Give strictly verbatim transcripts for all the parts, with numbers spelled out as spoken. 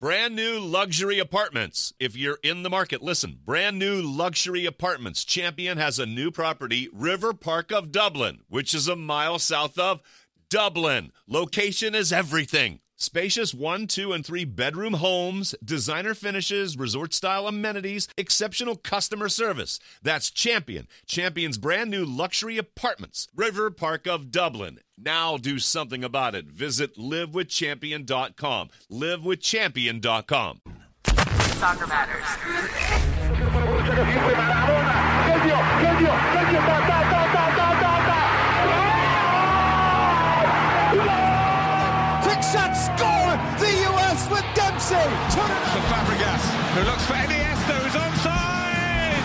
Brand new luxury apartments. If you're in the market, listen. Brand new luxury apartments. Champion has a new property, River Park of Dublin, which is a mile south of Dublin. Location is everything. Spacious one, two, and three bedroom homes, designer finishes, resort-style amenities, exceptional customer service. That's Champion. Champion's brand new luxury apartments. River Park of Dublin. Now do something about it. Visit live with champion dot com. live with champion dot com. Soccer Matters. Quick shot, score! The U S with Dempsey! For Fabregas, who looks for Iniesta, who's onside!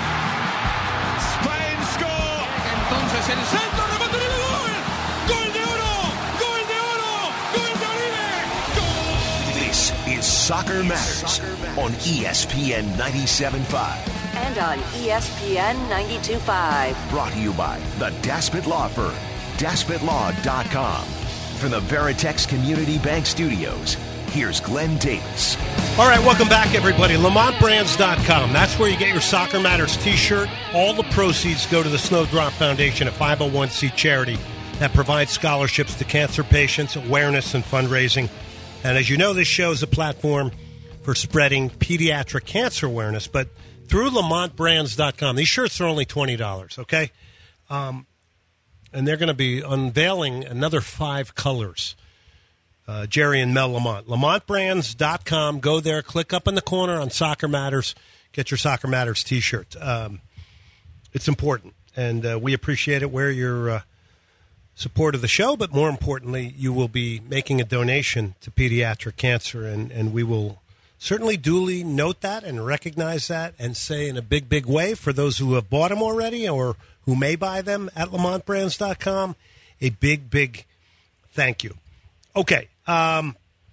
Spain score! Entonces el centro, remate de gol! ¡Gol de oro! ¡Gol de oro! ¡Gol de Oribe! ¡Gol! This is Soccer Matters on E S P N ninety-seven point five. And on E S P N ninety-two point five. Brought to you by the Daspit Law Firm, daspit law dot com. From the Veritex Community Bank Studios, here's Glenn Davis. All right, welcome back, everybody. Lamont Brands dot com. That's where you get your Soccer Matters T-shirt. All the proceeds go to the Snowdrop Foundation, a five oh one c charity that provides scholarships to cancer patients, awareness, and fundraising. And as you know, this show is a platform for spreading pediatric cancer awareness, but through Lamont Brands dot com. These shirts are only twenty dollars, okay? Um, and they're going to be unveiling another five colors. Uh, Jerry and Mel Lamont. Lamont Brands dot com. Go there, click up in the corner on Soccer Matters. Get your Soccer Matters T-shirt. Um, it's important, and uh, we appreciate it. Wear your uh, support of the show, but more importantly, you will be making a donation to pediatric cancer, and, and we will certainly duly note that and recognize that and say in a big, big way for those who have bought them already or who may buy them at Lamont Brands dot com, a big, big thank you. Okay. Um,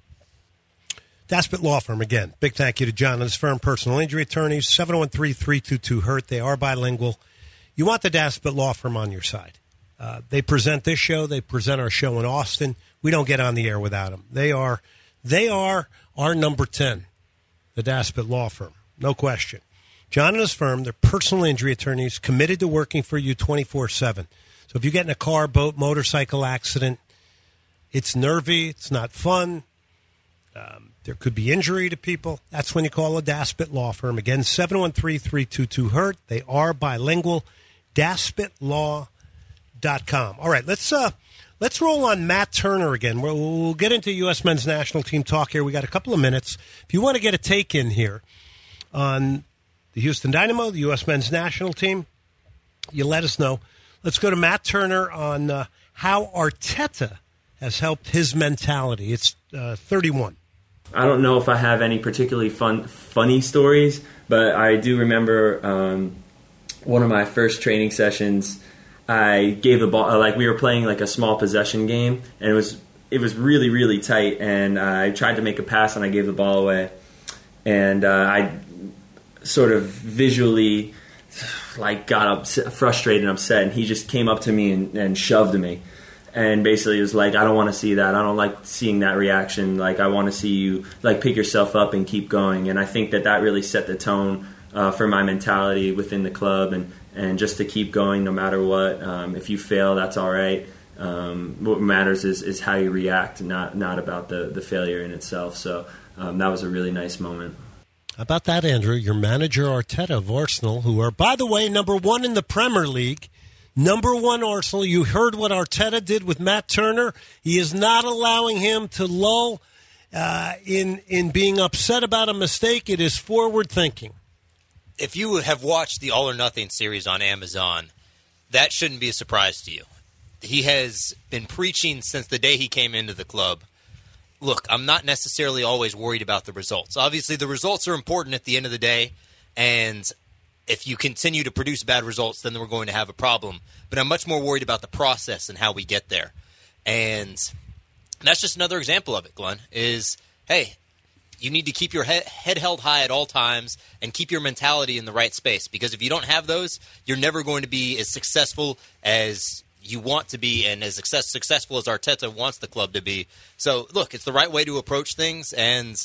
Daspit Law Firm, again, big thank you to John and his firm, personal injury attorneys, seven one three, three two two, hurt. They are bilingual. You want the Daspit Law Firm on your side. Uh, they present this show. They present our show in Austin. We don't get on the air without them. They are, they are our number ten, the Daspit Law Firm, no question. John and his firm, they're personal injury attorneys committed to working for you twenty-four seven. So if you get in a car, boat, motorcycle accident, it's nervy, it's not fun, um, there could be injury to people, that's when you call a Daspit Law Firm. Again, seven one three, three two two, hurt. They are bilingual. Daspit Law dot com. All right, let's uh, let's roll on Matt Turner again. We'll, we'll get into U S men's national team talk here. We got a couple of minutes. If you want to get a take in here on the Houston Dynamo, the U S men's national team, you let us know. Let's go to Matt Turner on uh, how Arteta has helped his mentality. It's uh, thirty-one. I don't know if I have any particularly fun, funny stories, but I do remember um, one of my first training sessions. I gave the ball, like we were playing like a small possession game, and it was it was really really tight. And I tried to make a pass, and I gave the ball away, and uh, I sort of visually like got upset, frustrated and upset, and he just came up to me and, and shoved me. And basically it was like, I don't want to see that. I don't like seeing that reaction. Like, I want to see you, like, pick yourself up and keep going. And I think that that really set the tone uh, for my mentality within the club and, and just to keep going no matter what. Um, if you fail, that's all right. Um, what matters is, is how you react, not not about the, the failure in itself. So um, that was a really nice moment. How about that, Andrew? Your manager, Arteta of Arsenal, who are, by the way, number one in the Premier League. Number one, Arsenal. You heard what Arteta did with Matt Turner. He is not allowing him to lull uh, in in being upset about a mistake. It is forward thinking. If you have watched the All or Nothing series on Amazon, that shouldn't be a surprise to you. He has been preaching since the day he came into the club. Look, I'm not necessarily always worried about the results. Obviously, the results are important at the end of the day, and if you continue to produce bad results, then we're going to have a problem. But I'm much more worried about the process and how we get there. And that's just another example of it, Glenn, is, hey, you need to keep your head, head held high at all times and keep your mentality in the right space. Because if you don't have those, you're never going to be as successful as you want to be and as success, successful as Arteta wants the club to be. So, look, it's the right way to approach things, and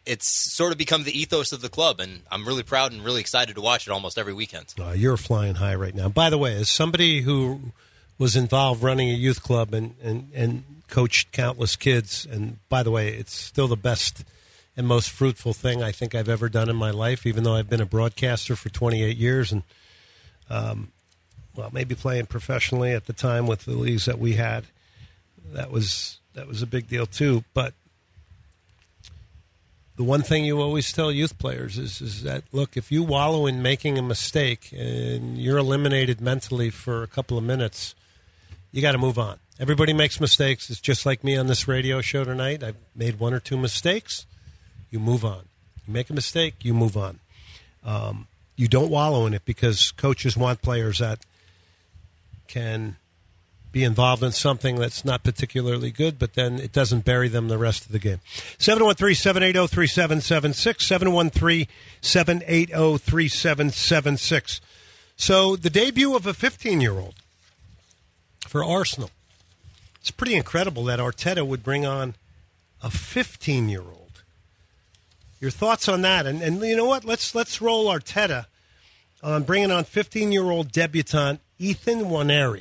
it's sort of become the ethos of the club, and I'm really proud and really excited to watch it almost every weekend. Uh, you're flying high right now. By the way, as somebody who was involved running a youth club and, and, and coached countless kids, and by the way, it's still the best and most fruitful thing I think I've ever done in my life, even though I've been a broadcaster for twenty-eight years and, um, well, maybe playing professionally at the time with the leagues that we had. That was that was a big deal too. But the one thing you always tell youth players is, is that, look, if you wallow in making a mistake and you're eliminated mentally for a couple of minutes, you got to move on. Everybody makes mistakes. It's just like me on this radio show tonight. I've made one or two mistakes. You move on. You make a mistake, you move on. Um, you don't wallow in it because coaches want players that can be involved in something that's not particularly good, but then it doesn't bury them the rest of the game. seven one three, seven eight zero, three seven seven six, seven one three, seven eight zero, three seven seven six. So the debut of a fifteen-year-old for Arsenal. It's pretty incredible that Arteta would bring on a fifteen-year-old. Your thoughts on that? And, and you know what? Let's let's roll Arteta on bringing on fifteen-year-old debutant Ethan Nwaneri.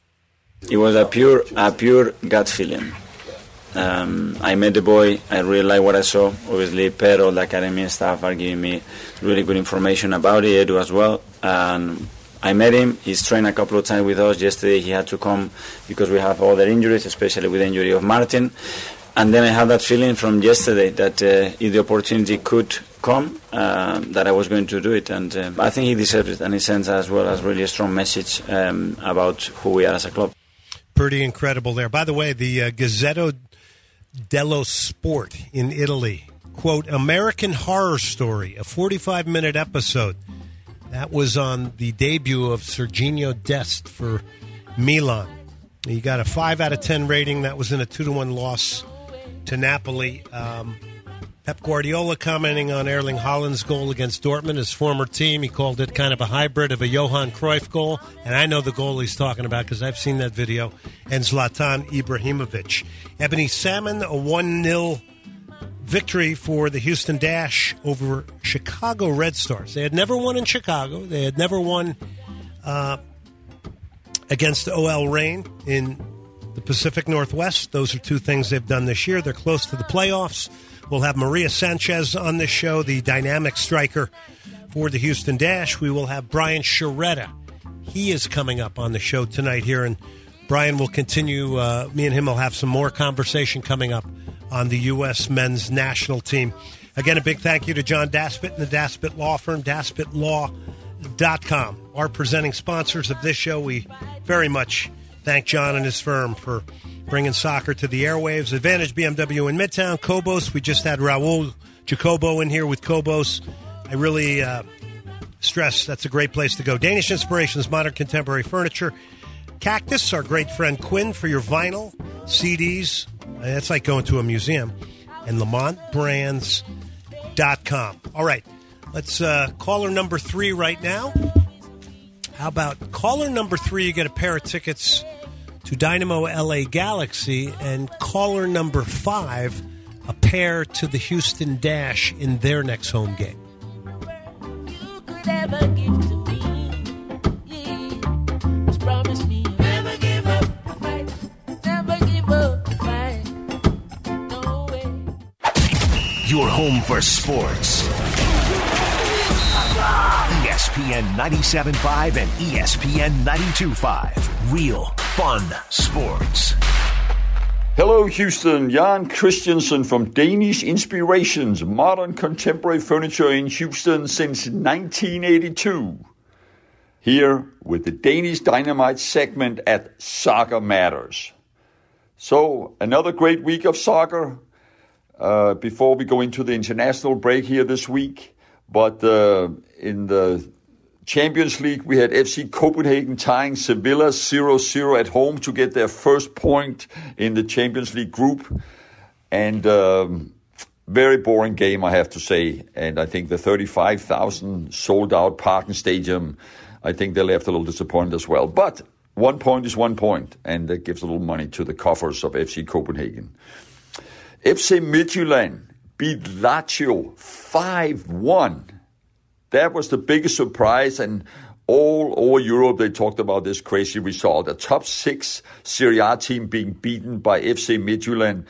It was a pure a pure gut feeling. Um, I met the boy. I really like what I saw. Obviously, Pedro, the academy staff are giving me really good information about it. Edu as well. And I met him. He's trained a couple of times with us. Yesterday he had to come because we have other injuries, especially with the injury of Martin. And then I had that feeling from yesterday that uh, if the opportunity could come, uh, that I was going to do it. And uh, I think he deserves it. And he sends as well as really a strong message um, about who we are as a club. Pretty incredible there. By the way, the uh, Gazzetta dello Sport in Italy, quote, American Horror Story, a forty-five minute episode. That was on the debut of Serginho Dest for Milan. He got a five out of ten rating. That was in a two to one loss to Napoli. Um, Pep Guardiola commenting on Erling Haaland's goal against Dortmund, his former team. He called it kind of a hybrid of a Johan Cruyff goal. And I know the goal he's talking about because I've seen that video. And Zlatan Ibrahimovic. Ebony Salmon, a one nil victory for the Houston Dash over Chicago Red Stars. They had never won in Chicago. They had never won uh, against O L Reign in the Pacific Northwest. Those are two things they've done this year. They're close to the playoffs. We'll have Maria Sanchez on this show, the dynamic striker for the Houston Dash. We will have Brian Sciaretta. He is coming up on the show tonight here, and Brian will continue. Uh, me and him will have some more conversation coming up on the U S men's national team. Again, a big thank you to John Daspit and the Daspit Law Firm, daspit law dot com. Our presenting sponsors of this show, we very much thank John and his firm for bringing soccer to the airwaves. Advantage B M W in Midtown, Kobos. We just had Raul Jacobo in here with Kobos. I really uh, stress that's a great place to go. Danish Inspirations, modern contemporary furniture. Cactus, our great friend Quinn for your vinyl, C Ds. That's like going to a museum. And Lamont Brands dot com. All right, let's uh, caller number three right now. How about caller number three? You get a pair of tickets to Dynamo L A Galaxy, and caller number five, a pair to the Houston Dash in their next home game. You could ever give to me, yeah. Just promise me you'll never give up the fight, never give up the fight, no way. Your home for sports. E S P N ninety-seven point five and E S P N ninety-two point five. Real fun sports. Hello, Houston. Jan Christensen from Danish Inspirations, modern contemporary furniture in Houston since nineteen eighty-two. Here with the Danish Dynamite segment at Soccer Matters. So, another great week of soccer uh, before we go into the international break here this week. But uh, in the Champions League, we had F C Copenhagen tying Sevilla zero zero at home to get their first point in the Champions League group. And um, very boring game, I have to say. And I think the thirty-five thousand sold-out Parken Stadium, I think they left a little disappointed as well. But one point is one point, and that gives a little money to the coffers of F C Copenhagen. F C Midtjylland beat Lazio five one. That was the biggest surprise, and all over Europe they talked about this crazy result. A top six Serie A team being beaten by F C Midtjylland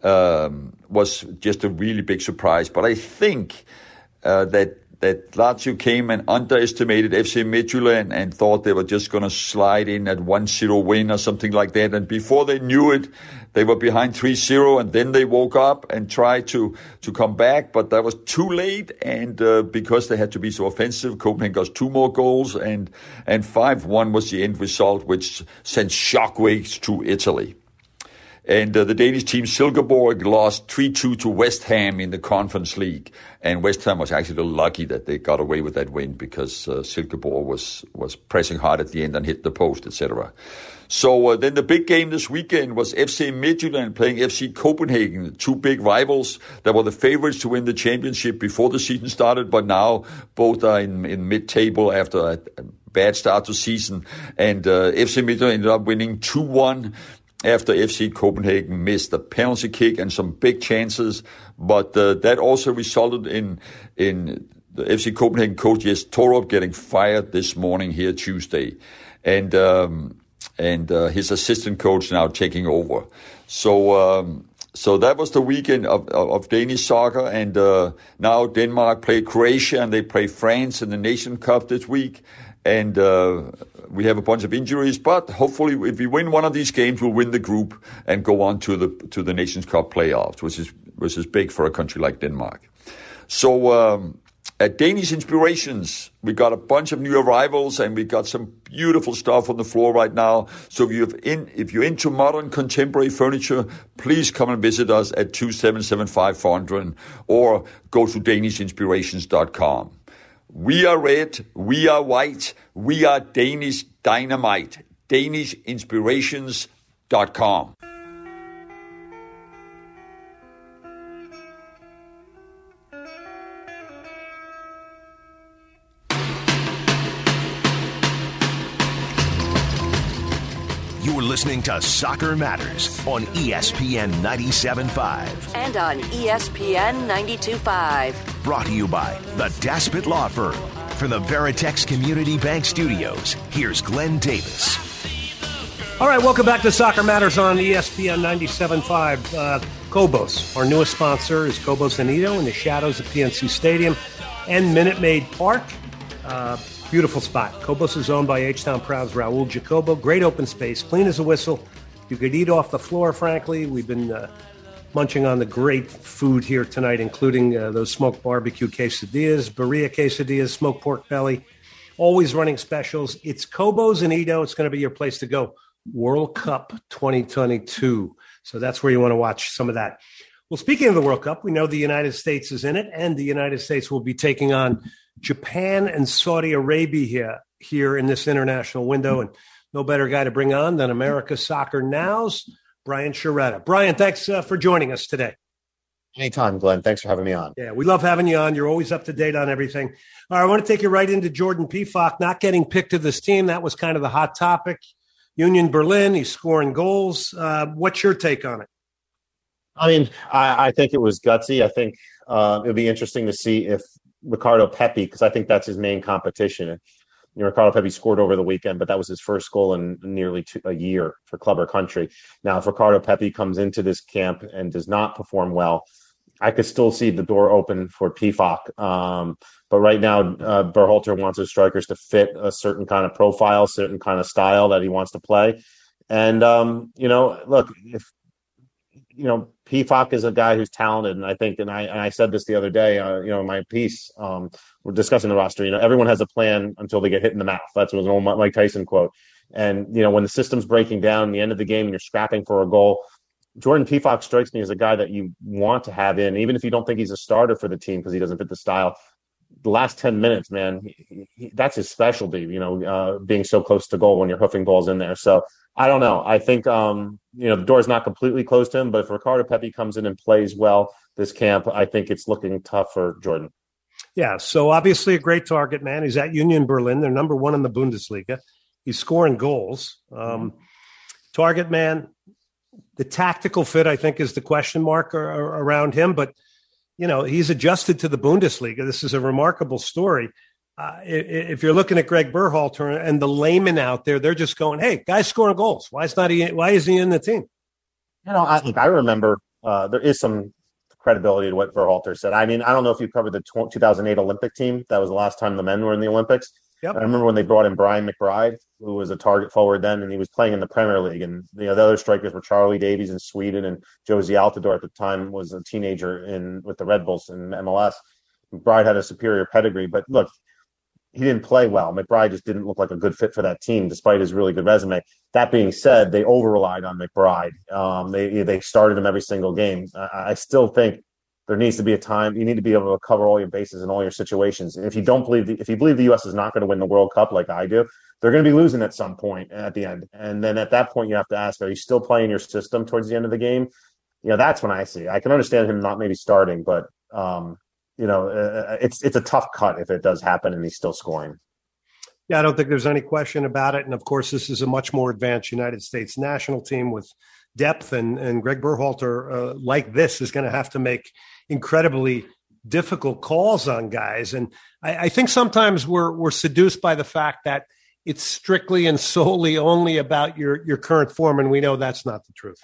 um, was just a really big surprise. But I think uh, that that Lazio came and underestimated F C Midtjylland and thought they were just going to slide in at one zero win or something like that. And before they knew it, they were behind three zero, and then they woke up and tried to, to come back, but that was too late. And uh, because they had to be so offensive, Copenhagen got two more goals, and and five one was the end result, which sent shockwaves to Italy. And uh, the Danish team Silkeborg lost three two to West Ham in the Conference League. And West Ham was actually lucky that they got away with that win, because uh, Silkeborg was, was pressing hard at the end and hit the post, et cetera. So uh, then the big game this weekend was F C Midtjylland playing F C Copenhagen, two big rivals that were the favorites to win the championship before the season started, but now both are in, in mid-table after a, a bad start to season. And uh, F C Midtjylland ended up winning two one. After F C Copenhagen missed a penalty kick and some big chances, but uh, that also resulted in in the F C Copenhagen coach Jes Torup getting fired this morning here Tuesday, and um, and uh, his assistant coach now taking over. So um, so that was the weekend of, of, of Danish soccer, and uh, now Denmark play Croatia and they play France in the Nation Cup this week. And uh, we have a bunch of injuries, but hopefully, if we win one of these games, we'll win the group and go on to the to the Nations Cup playoffs, which is which is big for a country like Denmark. So um, at Danish Inspirations, we got a bunch of new arrivals, and we got some beautiful stuff on the floor right now. So if you're in if you're into modern contemporary furniture, please come and visit us at two seven seven five Fondren, or go to danish inspirations dot com. We are red, we are white, we are Danish dynamite. danish inspirations dot com. You're listening to Soccer Matters on E S P N ninety-seven point five. And on E S P N ninety-two point five. Brought to you by the Daspit Law Firm. From the Veritex Community Bank Studios, here's Glenn Davis. All right, welcome back to Soccer Matters on E S P N ninety-seven point five. Uh, Cobos, our newest sponsor, is Cobos Anito in the shadows of P N C Stadium and Minute Maid Park. Uh, beautiful spot. Cobos is owned by H-Town Proud's Raul Jacobo. Great open space, clean as a whistle. You could eat off the floor, frankly. We've been uh, munching on the great food here tonight, including uh, those smoked barbecue quesadillas, birria quesadillas, smoked pork belly, always running specials. It's Cobos Anito. It's going to be your place to go. World Cup twenty twenty-two. So that's where you want to watch some of that. Well, speaking of the World Cup, we know the United States is in it, and the United States will be taking on Japan and Saudi Arabia here, here in this international window. And no better guy to bring on than America's Soccer Now's Brian Sciaretta. Brian, thanks uh, for joining us today. Anytime, Glenn. Thanks for having me on. Yeah, we love having you on. You're always up to date on everything. All right, I want to take you right into Jordan Pefok not getting picked to this team. That was kind of the hot topic. Union Berlin, he's scoring goals. Uh, what's your take on it? I mean, I, I think it was gutsy. I think uh, it would be interesting to see if Ricardo Pepi, because I think that's his main competition. You know, Ricardo Pepi scored over the weekend, but that was his first goal in nearly two, a year for club or country. Now, if Ricardo Pepi comes into this camp and does not perform well, I could still see the door open for Pefok. Um, but right now, uh, Berhalter wants his strikers to fit a certain kind of profile, certain kind of style that he wants to play. And, um, you know, look, if, you know, Pefok is a guy who's talented. And I think, and I, and I said this the other day, uh, you know, in my piece, um, we're discussing the roster, you know, everyone has a plan until they get hit in the mouth. That's what was an old Mike Tyson quote. And, you know, when the system's breaking down, the end of the game, and you're scrapping for a goal, Jordan Pefok strikes me as a guy that you want to have in, even if you don't think he's a starter for the team because he doesn't fit the style. The last ten minutes, man, he, he, that's his specialty, you know, uh, being so close to goal when you're hoofing balls in there. So I don't know. I think, um, you know, the door's not completely closed to him, but if Ricardo Pepi comes in and plays well this camp, I think it's looking tough for Jordan. Yeah, so obviously a great target man. He's at Union Berlin. They're number one in the Bundesliga. He's scoring goals. Um, target man. The tactical fit, I think, is the question mark around him. But you know, he's adjusted to the Bundesliga. This is a remarkable story. Uh, if you're looking at Greg Berhalter and the layman out there, they're just going, "Hey, guy's scoring goals. Why is not he? Why is he in the team?" You know, I, I remember uh, there is some credibility to what Berhalter said. I mean, I don't know if you covered the two thousand eight Olympic team. That was the last time the men were in the Olympics. Yep. I remember when they brought in Brian McBride, who was a target forward then, and he was playing in the Premier League. And you know, the other strikers were Charlie Davies in Sweden, and Josie Altidore at the time was a teenager in with the Red Bulls in M L S. McBride had a superior pedigree, but look, he didn't play well. McBride just didn't look like a good fit for that team, despite his really good resume. That being said, they over-relied on McBride. Um, they they started him every single game. I, I still think there needs to be a time. You need to be able to cover all your bases in all your situations. And if you don't believe, the, if you believe the U S is not going to win the World Cup like I do, they're going to be losing at some point at the end. And then at that point, you have to ask, are you still playing your system towards the end of the game? You know, that's when I see. I can understand him not maybe starting, but um, you know, uh, it's it's a tough cut if it does happen and he's still scoring. Yeah, I don't think there's any question about it. And of course, this is a much more advanced United States national team with depth, and and Greg Berhalter, uh, like this, is going to have to make incredibly difficult calls on guys. And I, I think sometimes we're we're seduced by the fact that it's strictly and solely only about your your current form, and we know that's not the truth.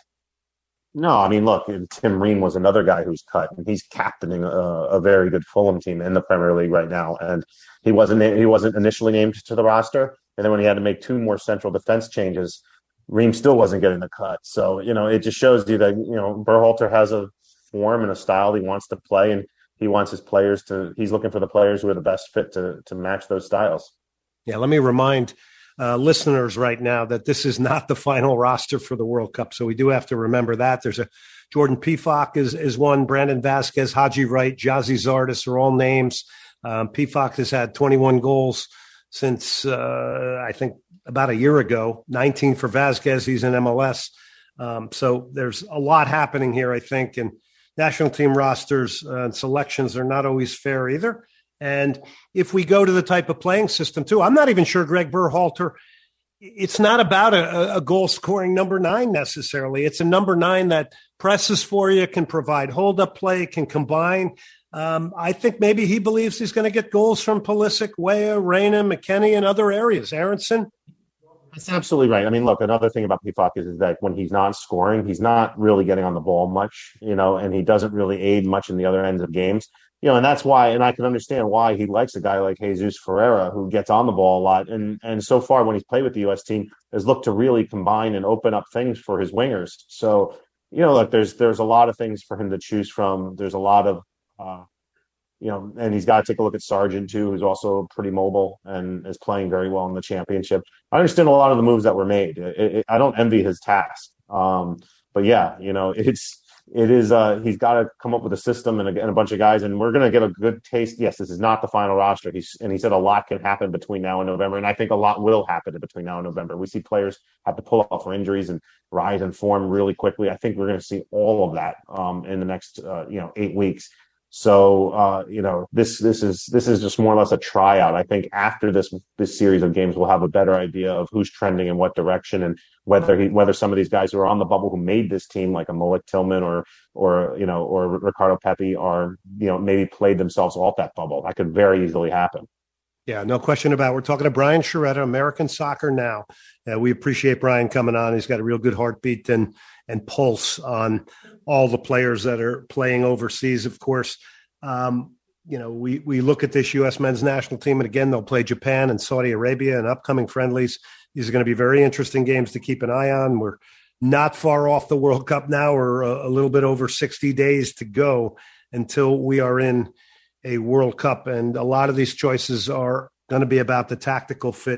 No, I mean, look, Tim Ream was another guy who's cut, and he's captaining a, a very good Fulham team in the Premier League right now. And he wasn't he wasn't initially named to the roster, and then when he had to make two more central defense changes, Ream still wasn't getting the cut. So, you know, it just shows you that, you know, Berhalter has a form and a style he wants to play, and he wants his players to, he's looking for the players who are the best fit to to match those styles. Yeah, let me remind uh, listeners right now that this is not the final roster for the World Cup. So we do have to remember that. There's a Jordan Pefok is, is one, Brandon Vasquez, Haji Wright, Jazzy Zardes are all names. Um, Pefok has had twenty-one goals since, uh, I think, about a year ago, nineteen for Vasquez. He's in M L S. Um, so there's a lot happening here, I think. And national team rosters uh, and selections are not always fair either. And if we go to the type of playing system, too, I'm not even sure Greg Berhalter, it's not about a, a goal-scoring number nine necessarily. It's a number nine that presses for you, can provide hold-up play, can combine. Um, I think maybe he believes he's going to get goals from Pulisic, Weah, Reina, McKennie, and other areas. Aronson? That's absolutely right. I mean, look, another thing about Pefok is, is that when he's not scoring, he's not really getting on the ball much, you know, and he doesn't really aid much in the other ends of games. You know, and that's why, and I can understand why he likes a guy like Jesus Ferreira, who gets on the ball a lot. And and so far, when he's played with the U S team, has looked to really combine and open up things for his wingers. So, you know, look, there's there's a lot of things for him to choose from. There's a lot of, uh, you know, and he's got to take a look at Sargent, too, who's also pretty mobile and is playing very well in the championship. I understand a lot of the moves that were made. It, it, I don't envy his task. Um, but, yeah, you know, it's it is uh, he's got to come up with a system and a, and a bunch of guys, and we're going to get a good taste. Yes, this is not the final roster. He's, and he said a lot can happen between now and November, and I think a lot will happen between now and November. We see players have to pull off for injuries and rise in form really quickly. I think we're going to see all of that um, in the next, uh, you know, eight weeks. So, uh, you know, this this is this is just more or less a tryout. I think after this this series of games, we'll have a better idea of who's trending in what direction, and whether he whether some of these guys who are on the bubble who made this team, like a Malik Tillman or or you know or Ricardo Pepi, are you know maybe played themselves off that bubble. That could very easily happen. Yeah, no question about it. We're talking to Brian Sciaretta, American Soccer Now. Uh, we appreciate Brian coming on. He's got a real good heartbeat and and pulse on all the players that are playing overseas, of course. Um, you know, we, we look at this U S men's national team, and again, they'll play Japan and Saudi Arabia in upcoming friendlies. These are going to be very interesting games to keep an eye on. We're not far off the World Cup now. We're a, a little bit over sixty days to go until we are in a World Cup. And a lot of these choices are going to be about the tactical fit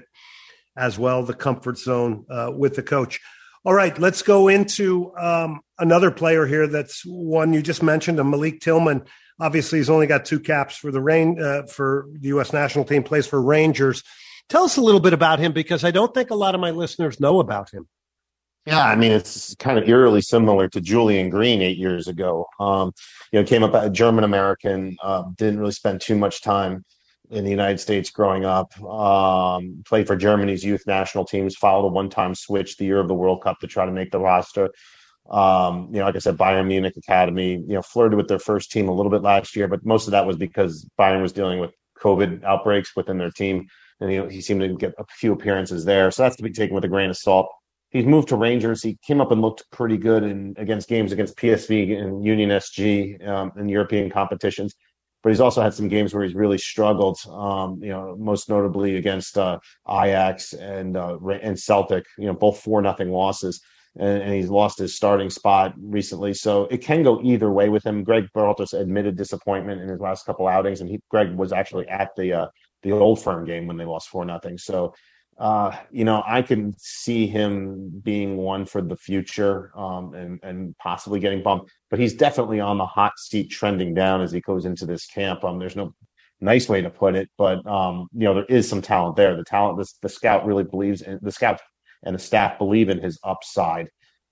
as well, the comfort zone uh, with the coach. All right, let's go into um, another player here. That's one you just mentioned, a Malik Tillman. Obviously, he's only got two caps for the rain uh, for the U S national team, plays for Rangers. Tell us a little bit about him, because I don't think a lot of my listeners know about him. Yeah, I mean, it's kind of eerily similar to Julian Green eight years ago. Um, you know, came up a German-American, uh, didn't really spend too much time in the United States growing up, um, played for Germany's youth national teams, followed a one-time switch the year of the World Cup to try to make the roster. Um, you know, like I said, Bayern Munich Academy, you know, flirted with their first team a little bit last year, but most of that was because Bayern was dealing with COVID outbreaks within their team. And you know, he seemed to get a few appearances there. So that's to be taken with a grain of salt. He's moved to Rangers. He came up and looked pretty good in against games against P S V and Union S G um, in European competitions. But he's also had some games where he's really struggled, um, you know, most notably against uh, Ajax and uh, and Celtic, you know, both four nothing losses. And, and he's lost his starting spot recently. So it can go either way with him. Greg Berhalter admitted disappointment in his last couple outings, and he, Greg was actually at the uh, the Old Firm game when they lost four nothing. So, uh, you know, I can see him being one for the future um, and, and possibly getting bumped. But he's definitely on the hot seat trending down as he goes into this camp. Um, there's no nice way to put it, but, um, you know, there is some talent there. The talent, the, the scout really believes in the scout and the staff believe in his upside,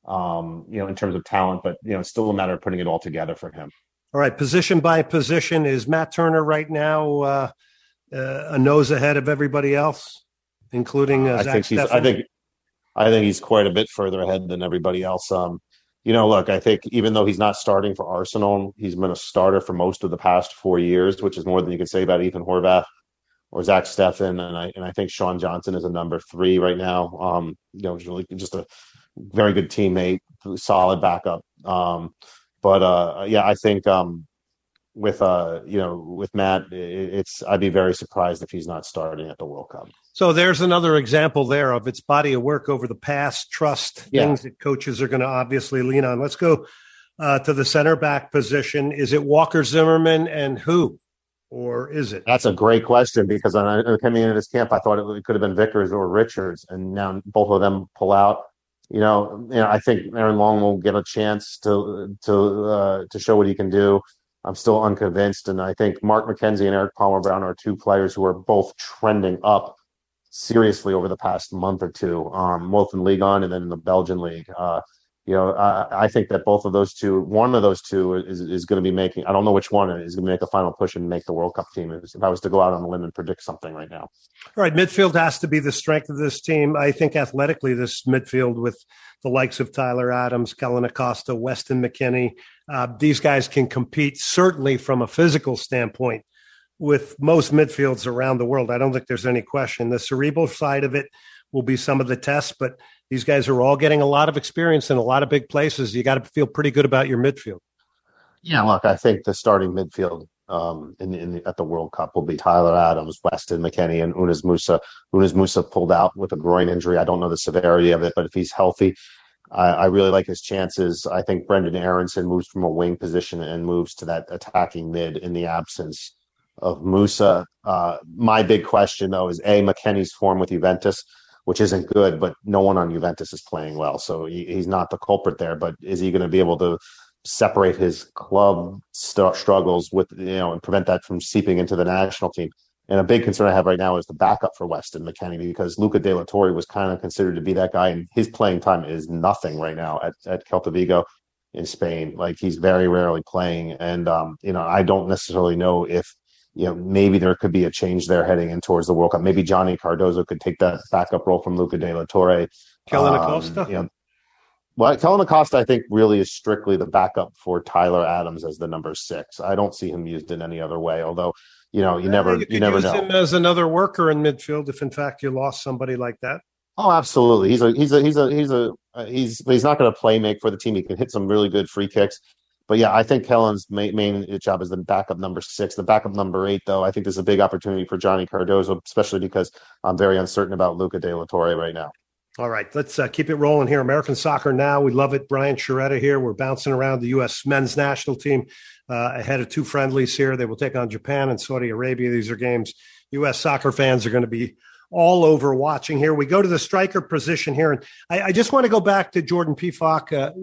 um, you know, in terms of talent, but, you know, it's still a matter of putting it all together for him. All right. Position by position, is Matt Turner right now uh, uh, a nose ahead of everybody else, including uh, I Zach think he's, Steffen? I think, I think he's quite a bit further ahead than everybody else. Um, you know, look, I think even though he's not starting for Arsenal, he's been a starter for most of the past four years, which is more than you could say about Ethan Horvath or Zach Steffen, and I and I think Sean Johnson is a number three right now. Um, you know, he's really just a very good teammate, solid backup. Um, but uh, yeah, I think um, with uh, you know with Matt, it's I'd be very surprised if he's not starting at the World Cup. So there's another example there of its body of work over the past, trust, yeah. things that coaches are going to obviously lean on. Let's go uh, to the center back position. Is it Walker Zimmerman and who? Or is it? That's a great question, because when I coming into this camp, I thought it could have been Vickers or Richards, and now both of them pull out. You know, you know, I think Aaron Long will get a chance to to uh, to show what he can do. I'm still unconvinced, and I think Mark McKenzie and Eric Palmer Brown are two players who are both trending up seriously over the past month or two, um, both in Ligue one and then in the Belgian league. Uh, You know, I, I think that both of those two, one of those two is is going to be making, I don't know which one is going to make a final push and make the World Cup team. If I was to go out on a limb and predict something right now. All right, midfield has to be the strength of this team. I think athletically, this midfield with the likes of Tyler Adams, Kellen Acosta, Weston McKennie, uh, these guys can compete certainly from a physical standpoint with most midfields around the world. I don't think there's any question. The cerebral side of it will be some of the tests, but these guys are all getting a lot of experience in a lot of big places. You got to feel pretty good about your midfield. Yeah, look, I think the starting midfield um, in, in the, at the World Cup will be Tyler Adams, Weston McKennie, and Unas Musa. Unas Musa pulled out with a groin injury. I don't know the severity of it, but if he's healthy, I, I really like his chances. I think Brendan Aronson moves from a wing position and moves to that attacking mid in the absence of Musa. Uh, my big question, though, is A, McKennie's form with Juventus, which isn't good, but no one on Juventus is playing well. So he, he's not the culprit there, but is he going to be able to separate his club st- struggles with, you know, and prevent that from seeping into the national team? And a big concern I have right now is the backup for Weston McKennie, because Luca De La Torre was kind of considered to be that guy, and his playing time is nothing right now at, at Celta Vigo in Spain. Like, he's very rarely playing. And, um, you know, I don't necessarily know if, you know, maybe there could be a change there heading in towards the World Cup. Maybe Johnny Cardozo could take that backup role from Luca De La Torre. Kellen um, Acosta? You know, well, Kellen Acosta, I think, really is strictly the backup for Tyler Adams as the number six. I don't see him used in any other way, although, you know, you never, you, you could never use know. him as another worker in midfield if, in fact, you lost somebody like that. Oh, absolutely. He's a, he's a, he's a, he's a, uh, he's, but he's not going to play make for the team. He can hit some really good free kicks. But yeah, I think Kellen's main, main job is the backup number six. The backup number eight, though, I think there's a big opportunity for Johnny Cardozo, especially because I'm very uncertain about Luca De La Torre right now. All right, let's uh, keep it rolling here. American Soccer Now, we love it. Brian Sciaretta here. We're bouncing around the U S men's national team uh, ahead of two friendlies here. They will take on Japan and Saudi Arabia. These are games U S soccer fans are going to be all over watching here. We go to the striker position here, and I, I just want to go back to Jordan Pefok. Uh,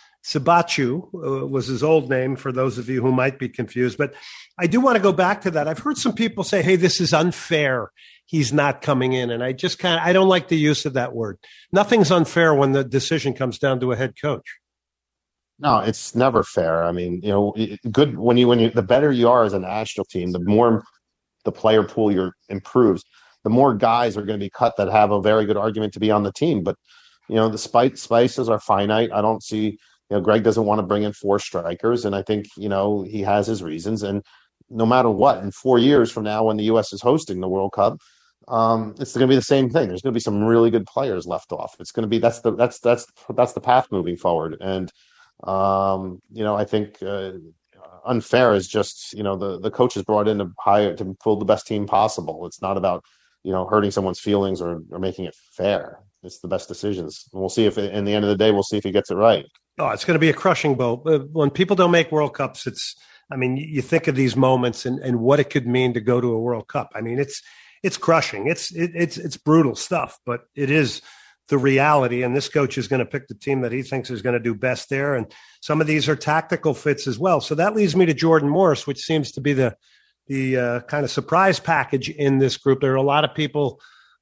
Sabachu uh, was his old name for those of you who might be confused. But I do want to go back to that. I've heard some people say, hey, this is unfair. He's not coming in. And I just kind of, I don't like the use of that word. Nothing's unfair when the decision comes down to a head coach. No, it's never fair. I mean, you know, good when you, when you, the better you are as a national team, the more the player pool your improves, the more guys are going to be cut that have a very good argument to be on the team. But, you know, the spice, spices are finite. I don't see You know, Greg doesn't want to bring in four strikers, and I think, you know, he has his reasons. And no matter what, in four years from now, when the U S is hosting the World Cup, um, it's going to be the same thing. There's going to be some really good players left off. It's going to be that's the that's that's that's the path moving forward. And um, you know, I think uh, unfair is just, you know, the the coach is brought in to hire to pull the best team possible. It's not about, you know, hurting someone's feelings or, or making it fair. It's the best decisions. And we'll see if, in the end of the day, we'll see if he gets it right. Oh, it's going to be a crushing blow. When people don't make World Cups, it's, I mean, you think of these moments and, and what it could mean to go to a World Cup. I mean, it's, it's crushing. It's, it, it's, it's brutal stuff, but it is the reality. And this coach is going to pick the team that he thinks is going to do best there. And some of these are tactical fits as well. So that leads me to Jordan Morris, which seems to be the, the uh, kind of surprise package in this group. There are a lot of people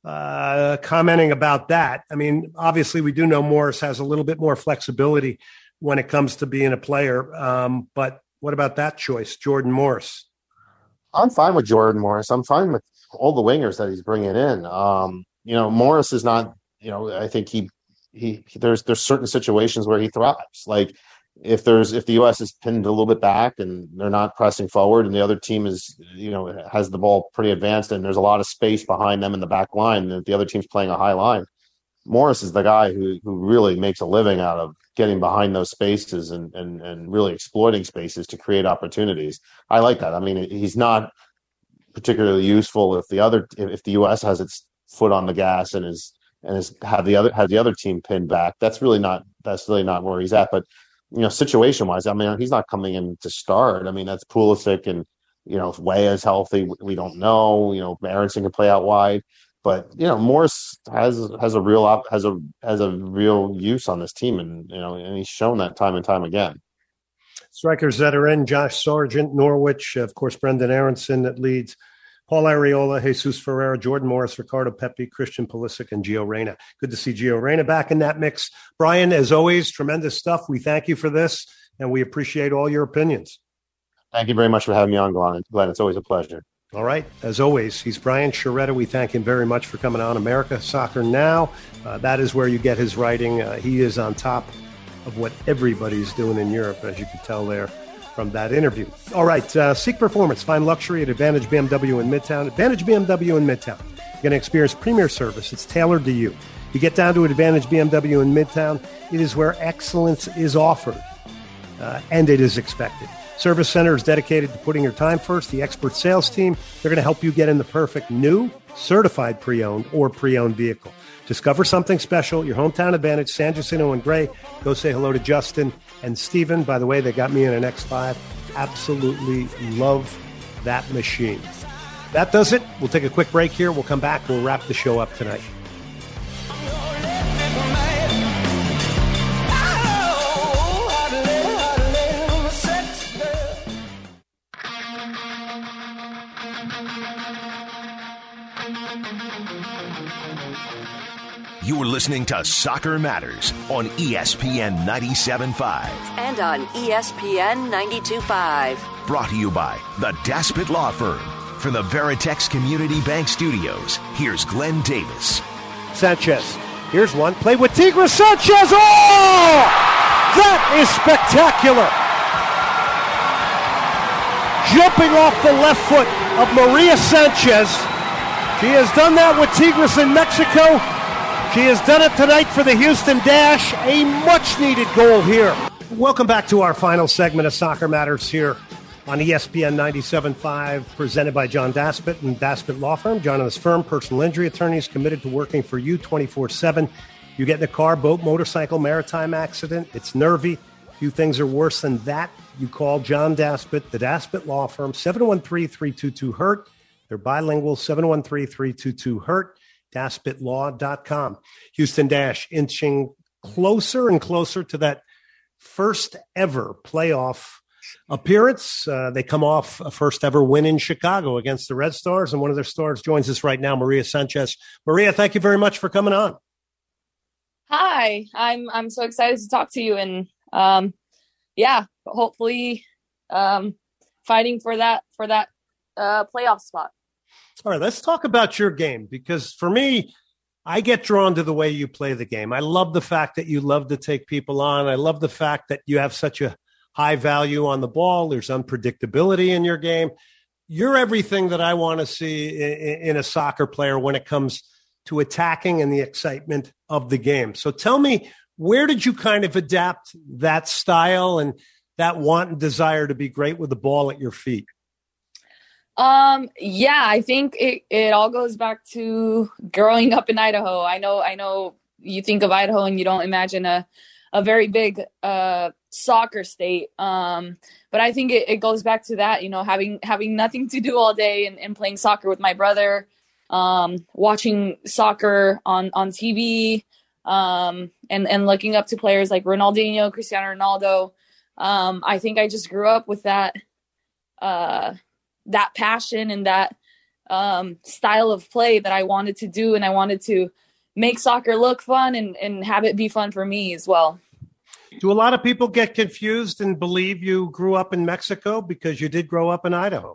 uh, commenting about that. I mean, obviously we do know Morris has a little bit more flexibility when it comes to being a player. Um, but what about that choice, Jordan Morris? I'm fine with Jordan Morris. I'm fine with all the wingers that he's bringing in. Um, you know, Morris is not, you know, I think he, he, there's, there's certain situations where he thrives. Like if there's, if the U S is pinned a little bit back and they're not pressing forward and the other team is, you know, has the ball pretty advanced and there's a lot of space behind them in the back line and the other team's playing a high line, Morris is the guy who, who really makes a living out of getting behind those spaces and, and, and really exploiting spaces to create opportunities. I like that. I mean, he's not particularly useful if the other, if the U S has its foot on the gas and is, and is have the other, have the other team pinned back. That's really not, that's really not where he's at. But, you know, situation wise, I mean, he's not coming in to start. I mean, that's Pulisic and, you know, if Weah is healthy, we don't know, you know, Aronson can play out wide. But, you know, Morris has has a real op, has a has a real use on this team, and you know, and he's shown that time and time again. Strikers that are in: Josh Sargent, Norwich, of course, Brendan Aronson that leads, Paul Arriola, Jesus Ferreira, Jordan Morris, Ricardo Pepi, Christian Pulisic, and Gio Reyna. Good to see Gio Reyna back in that mix. Brian, as always, tremendous stuff. We thank you for this, and we appreciate all your opinions. Thank you very much for having me on, Glenn. Glenn, it's always a pleasure. All right. As always, he's Brian Sciaretta. We thank him very much for coming on America Soccer Now. Uh, that is where you get his writing. Uh, he is on top of what everybody's doing in Europe, as you can tell there from that interview. All right. Uh, seek performance. Find luxury at Advantage B M W in Midtown. Advantage B M W in Midtown. You're going to experience premier service. It's tailored to you. You get down to Advantage B M W in Midtown. It is where excellence is offered, uh, and it is expected. Service Center is dedicated to putting your time first. The expert sales team, they're going to help you get in the perfect new, certified pre-owned or pre-owned vehicle. Discover something special. Your hometown Advantage, San Jacinto and Gray. Go say hello to Justin and Steven. By the way, they got me in an X five. Absolutely love that machine. That does it. We'll take a quick break here. We'll come back. We'll wrap the show up tonight. You are listening to Soccer Matters on E S P N ninety-seven point five. And on E S P N ninety-two point five. Brought to you by the Daspit Law Firm. From the Veritex Community Bank Studios, here's Glenn Davis. Sanchez. Here's one. Play with Tigres Sanchez. Oh! That is spectacular. Jumping off the left foot of Maria Sanchez. She has done that with Tigres in Mexico. She has done it tonight for the Houston Dash. A much-needed goal here. Welcome back to our final segment of Soccer Matters here on E S P N ninety-seven point five, presented by John Daspit and Daspit Law Firm. John and his firm, personal injury attorneys, committed to working for you twenty-four seven. You get in a car, boat, motorcycle, maritime accident. It's nervy. Few things are worse than that. You call John Daspit, the Daspit Law Firm, seven one three, three two two, hurt. They're bilingual, seven one three, three two two, hurt. Daspit Law dot com. Houston Dash inching closer and closer to that first ever playoff appearance. Uh, they come off a first ever win in Chicago against the Red Stars, and one of their stars joins us right now, Maria Sanchez. Maria, thank you very much for coming on. Hi, I'm I'm so excited to talk to you, and um, yeah, hopefully um, fighting for that for that uh, playoff spot. All right, let's talk about your game, because for me, I get drawn to the way you play the game. I love the fact that you love to take people on. I love the fact that you have such a high value on the ball. There's unpredictability in your game. You're everything that I want to see in, in a soccer player when it comes to attacking and the excitement of the game. So tell me, where did you kind of adapt that style and that want and desire to be great with the ball at your feet? Um, yeah, I think it, it all goes back to growing up in Idaho. I know, I know you think of Idaho and you don't imagine a, a very big, uh, soccer state. Um, but I think it, it goes back to that, you know, having, having nothing to do all day and, and playing soccer with my brother, um, watching soccer on, on T V, um, and, and looking up to players like Ronaldinho, Cristiano Ronaldo. Um, I think I just grew up with that, uh, that passion and that um, style of play that I wanted to do. And I wanted to make soccer look fun and, and have it be fun for me as well. Do a lot of people get confused and believe you grew up in Mexico because you did grow up in Idaho?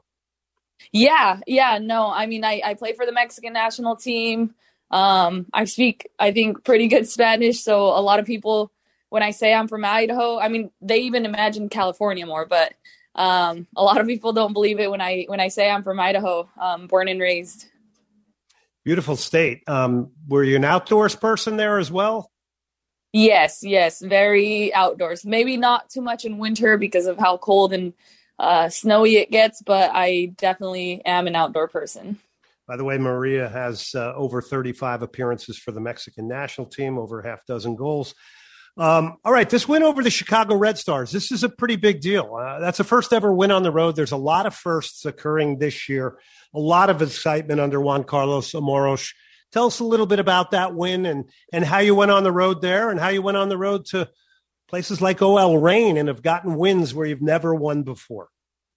Yeah. Yeah. No, I mean, I, I play for the Mexican national team. Um, I speak, I think, pretty good Spanish. So a lot of people, when I say I'm from Idaho, I mean, they even imagine California more, but Um, a lot of people don't believe it when I when I say I'm from Idaho, um, born and raised. Beautiful state. Um, were you an outdoors person there as well? Yes, yes, very outdoors. Maybe not too much in winter because of how cold and uh, snowy it gets, but I definitely am an outdoor person. By the way, Maria has uh, over thirty-five appearances for the Mexican national team, over a half dozen goals. Um, all right, this win over the Chicago Red Stars, this is a pretty big deal. Uh, that's the first ever win on the road. There's a lot of firsts occurring this year, a lot of excitement under Juan Carlos Amoros. Tell us a little bit about that win and, and how you went on the road there and how you went on the road to places like O L Reign and have gotten wins where you've never won before.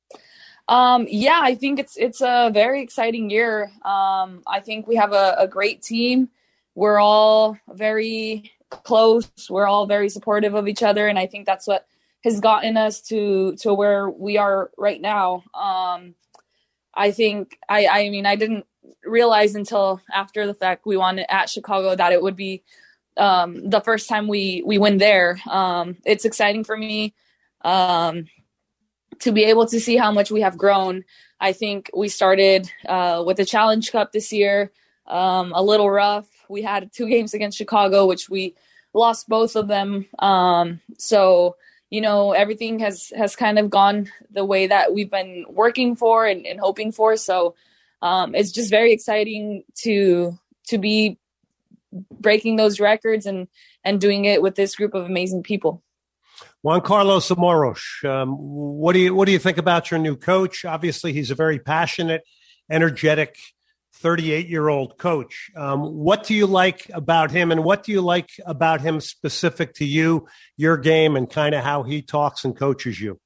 Um, yeah, I think it's it's a very exciting year. Um, I think we have a, a great team. We're all very close. We're all very supportive of each other. And I think that's what has gotten us to, to where we are right now. Um, I think, I, I mean, I didn't realize until after the fact we won at Chicago that it would be, um, the first time we, we win there. Um, it's exciting for me, um, to be able to see how much we have grown. I think we started, uh, with the Challenge Cup this year, um, a little rough. We had two games against Chicago, which we lost both of them. Um, so, you know, everything has, has kind of gone the way that we've been working for and, and hoping for. So um, it's just very exciting to to be breaking those records and, and doing it with this group of amazing people. Juan Carlos Amoros, um, what do you what do you think about your new coach? Obviously, he's a very passionate, energetic thirty-eight-year-old coach. Um, what do you like about him, and what do you like about him specific to you, your game, and kind of how he talks and coaches you?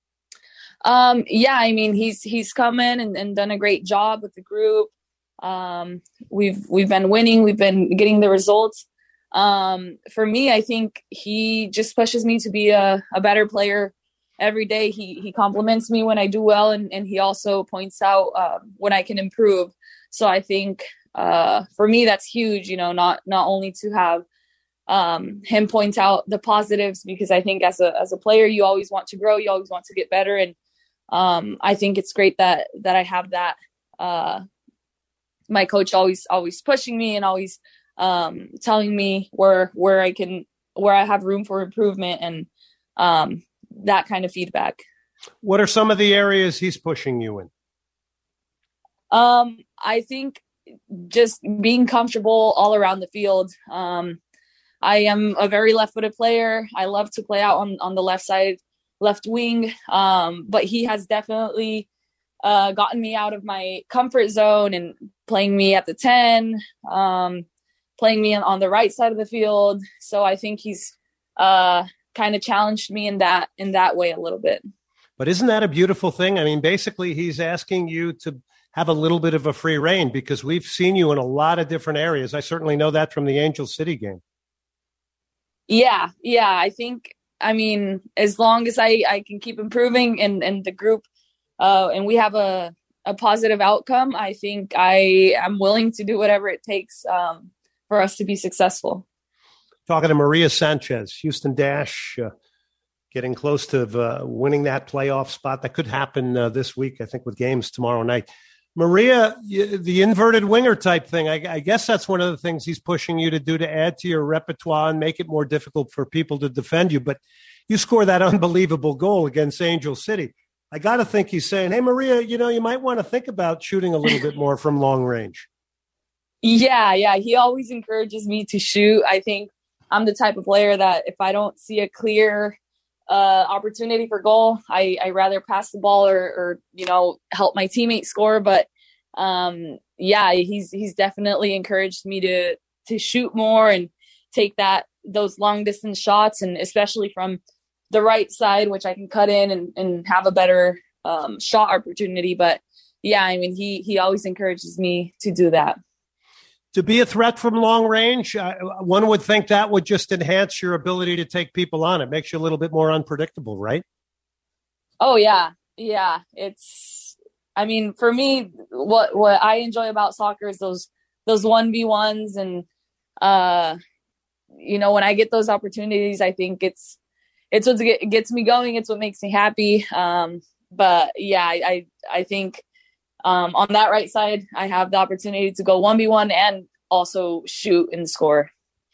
Um, yeah, I mean, he's he's come in and, and done a great job with the group. Um, we've we've been winning. We've been getting the results. Um, for me, I think he just pushes me to be a, a better player every day. He he compliments me when I do well, and, and he also points out uh, when I can improve. So I think uh, for me, that's huge, you know, not not only to have um, him point out the positives, because I think as a as a player, you always want to grow. You always want to get better. And um, I think it's great that that I have that. Uh, my coach always always pushing me and always um, telling me where where I can where I have room for improvement and um, that kind of feedback. What are some of the areas he's pushing you in? Um, I think just being comfortable all around the field. Um, I am a very left-footed player. I love to play out on, on the left side, left wing. Um, but he has definitely uh, gotten me out of my comfort zone and playing me at the ten, um, playing me on, on the right side of the field. So I think he's uh, kind of challenged me in that in that way a little bit. But isn't that a beautiful thing? I mean, basically, he's asking you to have a little bit of a free rein, because we've seen you in a lot of different areas. I certainly know that from the Angel City game. Yeah, yeah. I think, I mean, as long as I, I can keep improving and, and the group uh, and we have a, a positive outcome, I think I am willing to do whatever it takes um, for us to be successful. Talking to Maria Sanchez, Houston Dash, uh, getting close to uh, winning that playoff spot. That could happen uh, this week, I think, with games tomorrow night. Maria, you, the inverted winger type thing, I, I guess that's one of the things he's pushing you to do to add to your repertoire and make it more difficult for people to defend you. But you score that unbelievable goal against Angel City. I got to think he's saying, hey, Maria, you know, you might want to think about shooting a little bit more from long range. Yeah, yeah. He always encourages me to shoot. I think I'm the type of player that if I don't see a clear uh, opportunity for goal, I, I rather pass the ball or, or, you know, help my teammates score. But um, yeah, he's, he's definitely encouraged me to, to shoot more and take that, those long distance shots, and especially from the right side, which I can cut in and, and have a better um, shot opportunity. But yeah, I mean, he, he always encourages me to do that. To be a threat from long range, uh, one would think that would just enhance your ability to take people on. It makes you a little bit more unpredictable, right? Oh, yeah. Yeah. It's, I mean, for me, what, what I enjoy about soccer is those, those one v ones. And, uh, you know, when I get those opportunities, I think it's, it's what gets me going. It's what makes me happy. Um, but yeah, I, I, I think, Um, on that right side, I have the opportunity to go one v one and also shoot and score.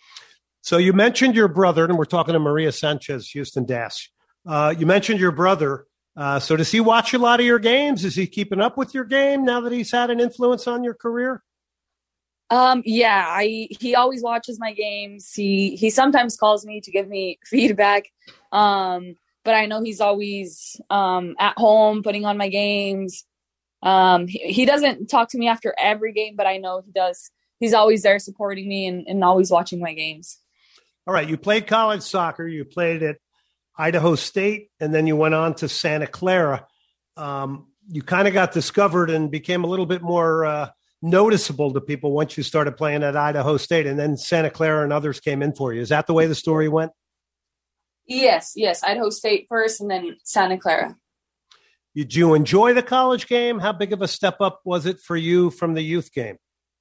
So you mentioned your brother, and we're talking to Maria Sanchez, Houston Dash. Uh, you mentioned your brother. Uh, so does he watch a lot of your games? Is he keeping up with your game now that he's had an influence on your career? Um, yeah, I, he always watches my games. He, he sometimes calls me to give me feedback. Um, but I know he's always um, at home putting on my games. Um, he, he doesn't talk to me after every game, but I know he does. He's always there supporting me and, and always watching my games. All right. You played college soccer. You played at Idaho State, and then you went on to Santa Clara. Um, you kind of got discovered and became a little bit more uh, noticeable to people once you started playing at Idaho State, and then Santa Clara and others came in for you. Is that the way the story went? Yes. Yes. Idaho State first and then Santa Clara. Did you enjoy the college game? How big of a step up was it for you from the youth game?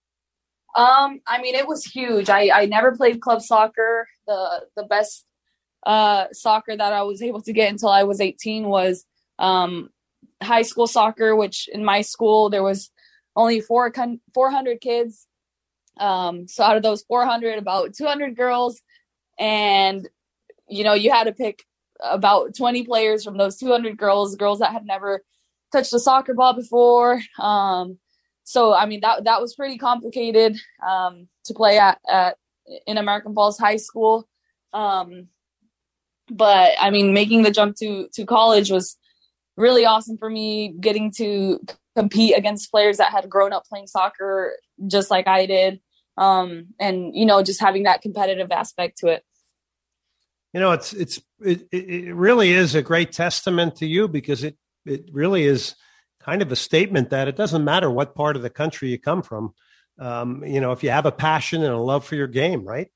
Um, I mean, it was huge. I, I never played club soccer. The the best uh, soccer that I was able to get until I was eighteen was um, high school soccer, which in my school there was only four four hundred kids. Um, so out of those four hundred, about two hundred girls, and you know you had to pick about twenty players from those two hundred girls, girls that had never touched a soccer ball before. Um, so, I mean, that, that was pretty complicated, um, to play at, at, in American Falls High School. Um, but I mean, making the jump to, to college was really awesome for me, getting to compete against players that had grown up playing soccer just like I did. Um, and, you know, just having that competitive aspect to it. You know, it's it's it, it really is a great testament to you, because it it really is kind of a statement that it doesn't matter what part of the country you come from. Um, you know, if you have a passion and a love for your game, right?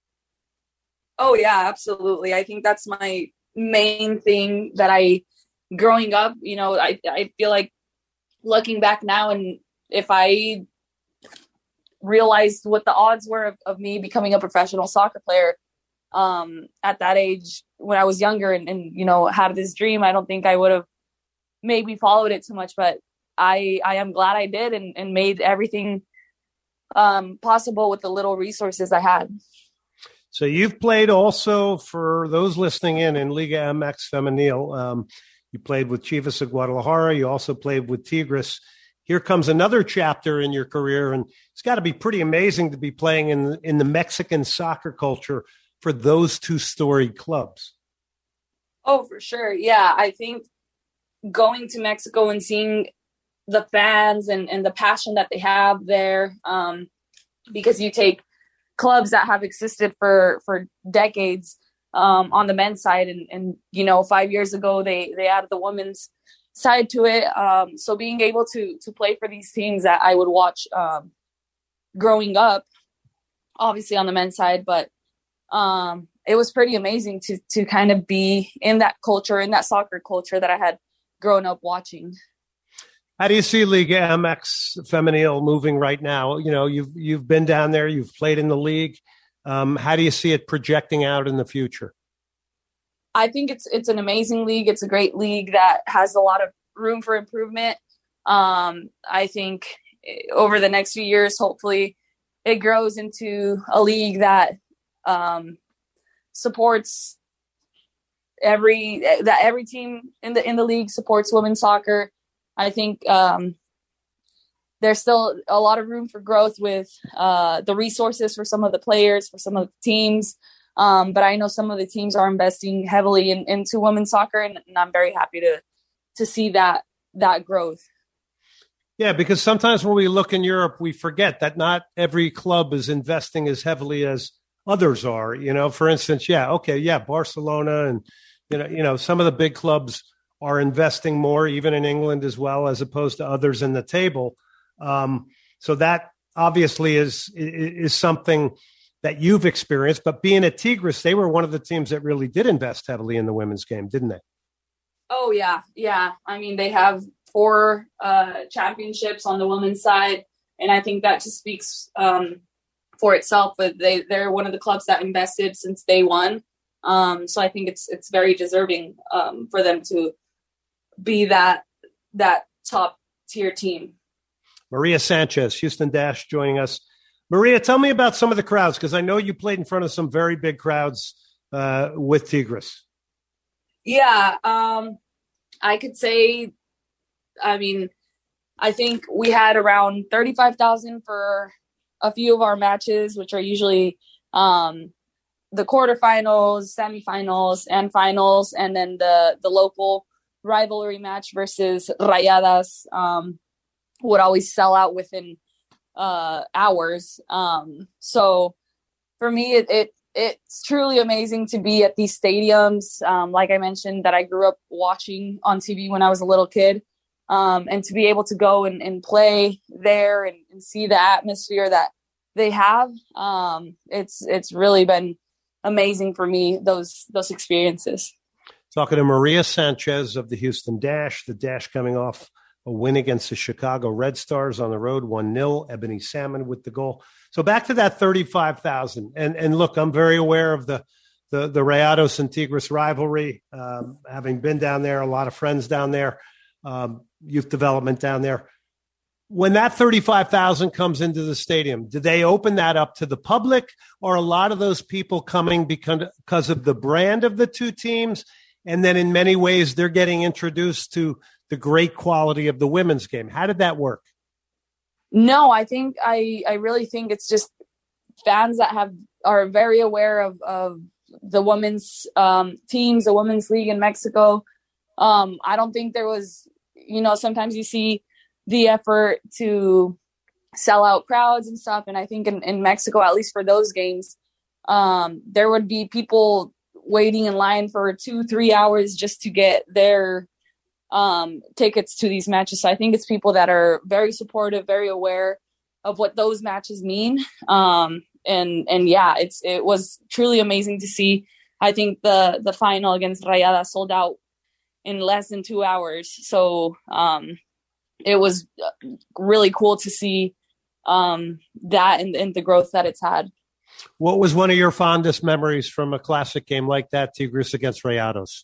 Oh, yeah, absolutely. I think that's my main thing that I, growing up, you know, I, I feel like looking back now, and if I realized what the odds were of, of me becoming a professional soccer player, Um, at that age when I was younger and, and, you know, had this dream, I don't think I would have maybe followed it too much, but I, I am glad I did and, and made everything um, possible with the little resources I had. So you've played also, for those listening in, in Liga M X Femenil. Um, you played with Chivas of Guadalajara. You also played with Tigres. Here comes another chapter in your career, and it's got to be pretty amazing to be playing in in the Mexican soccer culture for those two storied clubs. Oh, for sure. Yeah. I think going to Mexico and seeing the fans and, and the passion that they have there, um, because you take clubs that have existed for, for decades um, on the men's side. And, and, you know, five years ago, they, they added the women's side to it. Um, so being able to, to play for these teams that I would watch um, growing up, obviously on the men's side, but um, it was pretty amazing to, to kind of be in that culture, in that soccer culture that I had grown up watching. How do you see Liga M X Femenil moving right now? You know, you've you've been down there, you've played in the league. Um, how do you see it projecting out in the future? I think it's it's an amazing league. It's a great league that has a lot of room for improvement. Um, I think over the next few years, hopefully, it grows into a league that um, supports every that every team in the in the league supports women's soccer. I think um, there's still a lot of room for growth with uh, the resources for some of the players, for some of the teams. Um, but I know some of the teams are investing heavily in, into women's soccer, and, and I'm very happy to to see that that growth. Yeah, because sometimes when we look in Europe, we forget that not every club is investing as heavily as others are. You know, for instance, yeah, okay, yeah, Barcelona and you know, you know, some of the big clubs are investing more, even in England as well, as opposed to others in the table. Um, so that obviously is, is is something that you've experienced. But being at Tigres, they were one of the teams that really did invest heavily in the women's game, didn't they? Oh yeah, yeah. I mean, they have four uh, championships on the women's side, and I think that just speaks um, for itself. But they they're one of the clubs that invested since day one. Um, so I think it's it's very deserving um, for them to be that that top tier team. Maria Sanchez, Houston Dash, joining us. Maria, tell me about some of the crowds, because I know you played in front of some very big crowds uh, with Tigres. Yeah, um, I could say, I mean, I think we had around thirty-five thousand for a few of our matches, which are usually um, the quarterfinals, semifinals, and finals, and then the, the local rivalry match versus Rayadas um, would always sell out within uh, hours. Um, so for me, it, it it's truly amazing to be at these stadiums. Um, like I mentioned, that I grew up watching on T V when I was a little kid, um, and to be able to go and, and play there and, and see the atmosphere that they have. Um, it's it's really been amazing for me, those those experiences. Talking to Maria Sanchez of the Houston Dash, the Dash coming off a win against the Chicago Red Stars on the road, one nil, Ebony Salmon with the goal. So back to that thirty-five thousand. And and look, I'm very aware of the the, the Rayados and Tigres rivalry, um, having been down there, a lot of friends down there, um, youth development down there. When that thirty-five thousand comes into the stadium, do they open that up to the public, or a lot of those people coming because, because of the brand of the two teams? And then in many ways, they're getting introduced to the great quality of the women's game. How did that work? No, I think I, I really think it's just fans that have are very aware of, of the women's um, teams, the women's league in Mexico. Um, I don't think there was, you know, sometimes you see the effort to sell out crowds and stuff. And I think in, in Mexico, at least for those games, um, there would be people waiting in line for two, three hours just to get their um, tickets to these matches. So I think it's people that are very supportive, very aware of what those matches mean. Um, and, and yeah, it's, it was truly amazing to see. I think the, the final against Rayada sold out in less than two hours. So um, it was really cool to see um, that and, and the growth that it's had. What was one of your fondest memories from a classic game like that, Tigres against Rayados?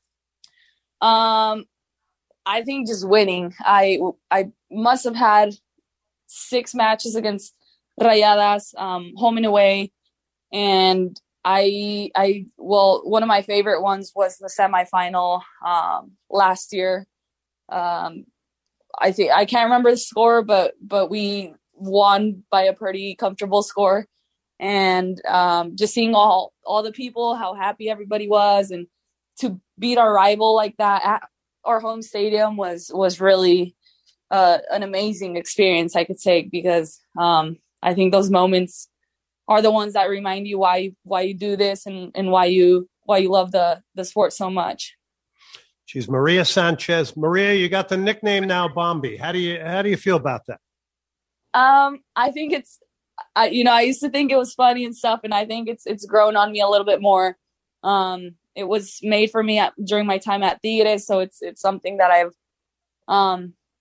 Um, I think just winning. I I must have had six matches against Rayadas, um, home and away, and I I well, one of my favorite ones was the semifinal um, last year. Um, I think I can't remember the score, but but we won by a pretty comfortable score. And um, just seeing all, all the people, how happy everybody was, and to beat our rival like that at our home stadium was, was really uh, an amazing experience, I could say, because um, I think those moments are the ones that remind you why, why you do this and, and why you, why you love the, the sport so much. She's Maria Sanchez. Maria, you got the nickname now, Bombi. How do you, how do you feel about that? Um, I think it's, I, you know, I used to think it was funny and stuff, and I think it's it's grown on me a little bit more. Um, it was made for me at, during my time at Tigres, so it's it's something that I've um,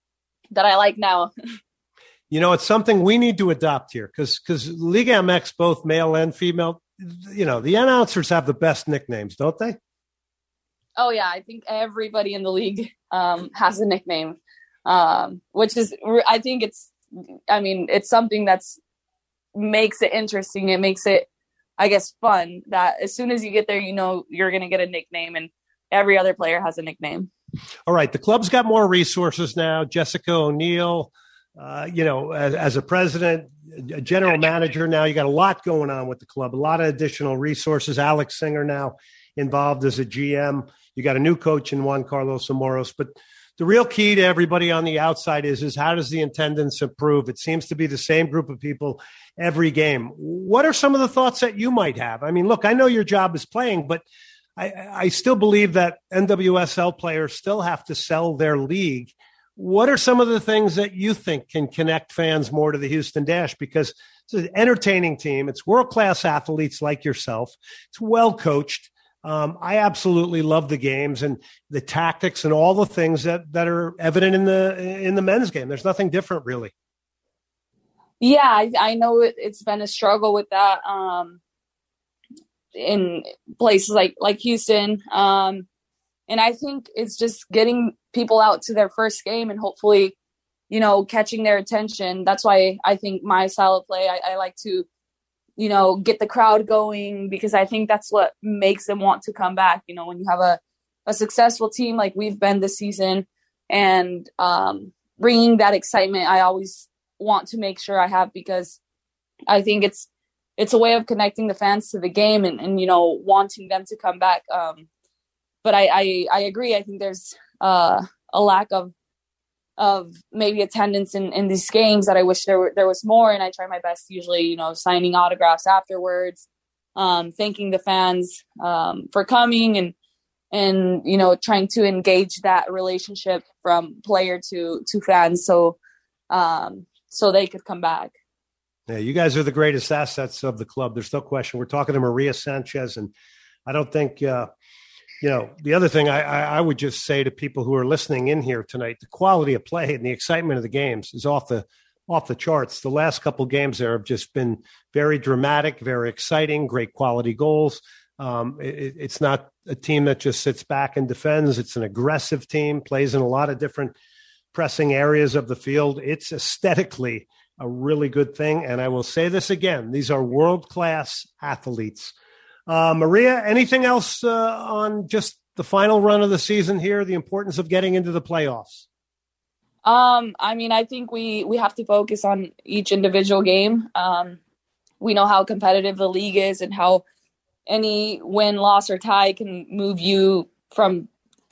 that I like now. You know, it's something we need to adopt here because because Liga M X, both male and female, you know, the announcers have the best nicknames, don't they? Oh, yeah. I think everybody in the league um, has a nickname, um, which is, I think it's, I mean, it's something that's makes it interesting. It makes it, I guess, fun that as soon as you get there, you know, you're going to get a nickname, and every other player has a nickname. All right. The club's got more resources now. Jessica O'Neill, uh, you know, as, as a president, a general manager now, you got a lot going on with the club, a lot of additional resources. Alex Singer now involved as a G M. You got a new coach in Juan Carlos Amoros. But the real key to everybody on the outside is, is how does the attendance improve? It seems to be the same group of people every game. What are some of the thoughts that you might have? I mean, look, I know your job is playing, but I, I still believe that N W S L players still have to sell their league. What are some of the things that you think can connect fans more to the Houston Dash? Because it's an entertaining team. It's world-class athletes like yourself. It's well-coached. Um, I absolutely love the games and the tactics and all the things that, that are evident in the in the men's game. There's nothing different, really. Yeah, I, I know it, it's been a struggle with that um, in places like like Houston, um, and I think it's just getting people out to their first game and hopefully, you know, catching their attention. That's why I think my style of play, I, I like to, you know, get the crowd going, because I think that's what makes them want to come back. You know, when you have a, a successful team like we've been this season, and um, bringing that excitement, I always want to make sure I have, because I think it's it's a way of connecting the fans to the game and, and you know, wanting them to come back. Um, but I, I, I agree. I think there's uh, a lack of of maybe attendance in, in these games that I wish there were, there was more. And I try my best, usually, you know, signing autographs afterwards, um, thanking the fans um, for coming, and, and, you know, trying to engage that relationship from player to, to fans. So, um, so they could come back. Yeah. You guys are the greatest assets of the club. There's no question. We're talking to Maria Sanchez, and I don't think, uh, you know, the other thing I, I, I would just say to people who are listening in here tonight, the quality of play and the excitement of the games is off the off the charts. The last couple games there have just been very dramatic, very exciting, great quality goals. Um, it, it's not a team that just sits back and defends. It's an aggressive team, plays in a lot of different pressing areas of the field. It's aesthetically a really good thing. And I will say this again, these are world-class athletes. Uh, Maria, anything else uh, on just the final run of the season here, the importance of getting into the playoffs? Um, I mean, I think we, we have to focus on each individual game. Um, we know how competitive the league is and how any win, loss, or tie can move you from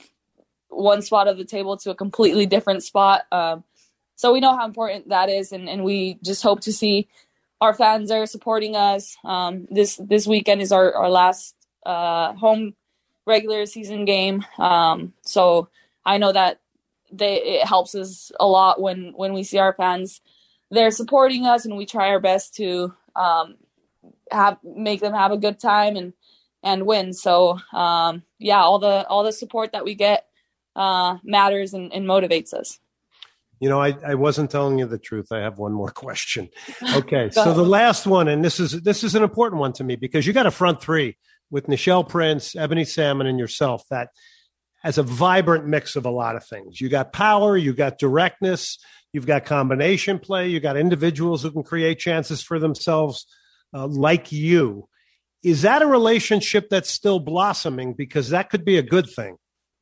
one spot of the table to a completely different spot. Um, so we know how important that is, and, and we just hope to see our fans are supporting us. Um, this this weekend is our, our last uh, home regular season game. Um, so I know that they, it helps us a lot when, when we see our fans there supporting us, and we try our best to um, have make them have a good time and, and win. So um, yeah, all the all the support that we get uh, matters and, and motivates us. You know, I, I wasn't telling you the truth. I have one more question. Okay, so the last one, and this is this is an important one to me, because you got a front three with Nichelle Prince, Ebony Salmon, and yourself that has a vibrant mix of a lot of things. You got power, you got directness, you've got combination play, you got individuals who can create chances for themselves uh, like you. Is that a relationship that's still blossoming? Because that could be a good thing.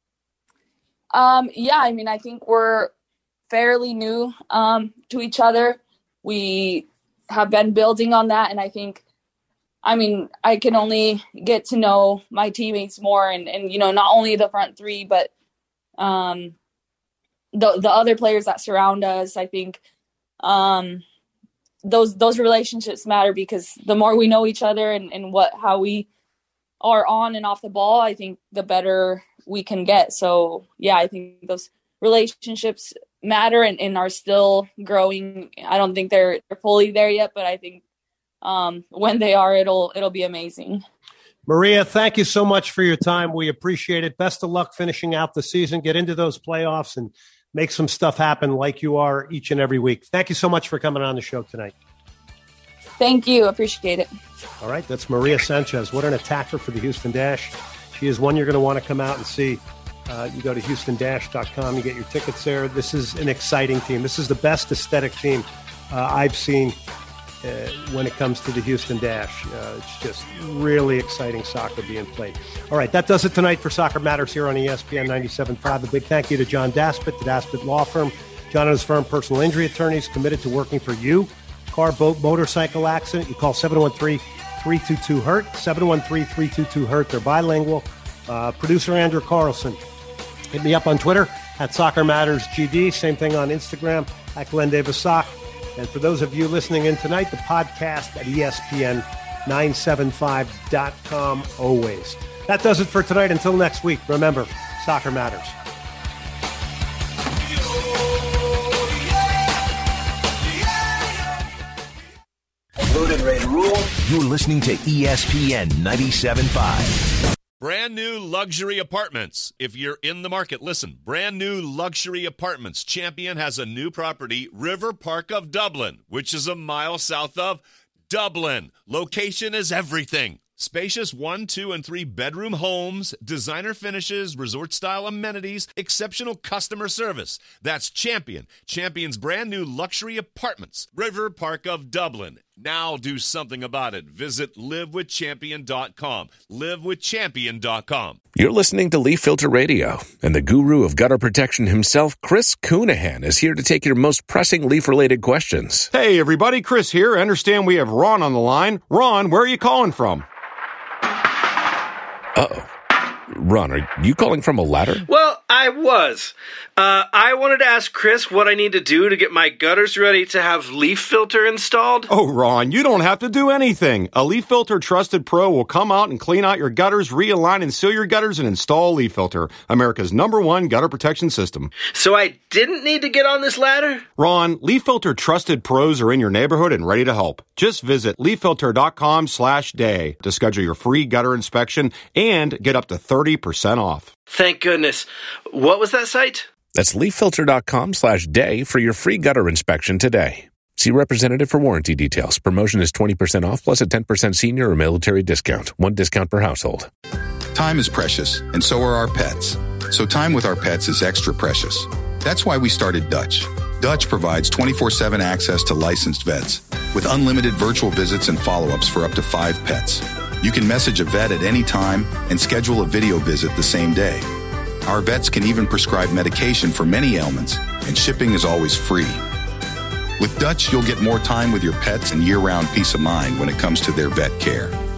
Um, yeah, I mean, I think we're fairly new um, to each other. We have been building on that, and I think, I mean, I can only get to know my teammates more, and, and you know, not only the front three, but um, the the other players that surround us. I think um, those those relationships matter, because the more we know each other and, and what how we are on and off the ball, I think the better we can get. So yeah, I think those relationships matter and, and are still growing. I don't think they're, they're fully there yet, but I think um, when they are, it'll it'll be amazing. Maria, thank you so much for your time. We appreciate it. Best of luck finishing out the season. Get into those playoffs, and make some stuff happen like you are each and every week. Thank you so much for coming on the show tonight. Thank you. Appreciate it. All right, that's Maria Sanchez. What an attacker for the Houston Dash. She is one you're going to want to come out and see. Uh, you go to houston dash dot com, you get your tickets there. This is an exciting team. This is the best aesthetic team uh, I've seen uh, when it comes to the Houston Dash. Uh, it's just really exciting soccer being played. All right, that does it tonight for Soccer Matters here on E S P N ninety-seven point five. A big thank you to John Daspit, the Daspit Law Firm. John and his firm, personal injury attorneys, committed to working for you. Car, boat, motorcycle accident, you call seven one three, three two two, hurt, seven one three, three two two, hurt. They're bilingual. Uh, producer Andrew Carlson. Hit me up on Twitter at Soccer Matters G D. Same thing on Instagram at Glenn Davis Sock. And for those of you listening in tonight, the podcast at E S P N nine seventy-five dot com always. That does it for tonight. Until next week, remember, Soccer Matters. Loaded, ready to rule. You're listening to E S P N ninety-seven point five. Brand new luxury apartments. If you're in the market, listen. Brand new luxury apartments. Champion has a new property, River Park of Dublin, which is a mile south of Dublin. Location is everything. Spacious one, two, and three bedroom homes, designer finishes, resort-style amenities, exceptional customer service. That's Champion. Champion's brand new luxury apartments, River Park of Dublin. Now do something about it. Visit live with champion dot com. live with champion dot com. You're listening to Leaf Filter Radio, and the guru of gutter protection himself, Chris Coonahan, is here to take your most pressing leaf-related questions. Hey, everybody, Chris here. I understand we have Ron on the line. Ron, where are you calling from? Uh-oh. Ron, are you calling from a ladder? Well, I was. Uh, I wanted to ask Chris what I need to do to get my gutters ready to have Leaf Filter installed. Oh, Ron, you don't have to do anything. A Leaf Filter Trusted Pro will come out and clean out your gutters, realign and seal your gutters, and install Leaf Filter, America's number one gutter protection system. So I didn't need to get on this ladder? Ron, Leaf Filter Trusted Pros are in your neighborhood and ready to help. Just visit leaf filter dot com slash day to schedule your free gutter inspection and get up to thirty percent off. Thank goodness. What was that site? That's leaf filter dot com slash day for your free gutter inspection today. See representative for warranty details. Promotion is twenty percent off plus a ten percent senior or military discount. One discount per household. Time is precious, and so are our pets. So time with our pets is extra precious. That's why we started Dutch. Dutch provides twenty-four seven access to licensed vets with unlimited virtual visits and follow-ups for up to five pets. You can message a vet at any time and schedule a video visit the same day. Our vets can even prescribe medication for many ailments, and shipping is always free. With Dutch, you'll get more time with your pets and year-round peace of mind when it comes to their vet care.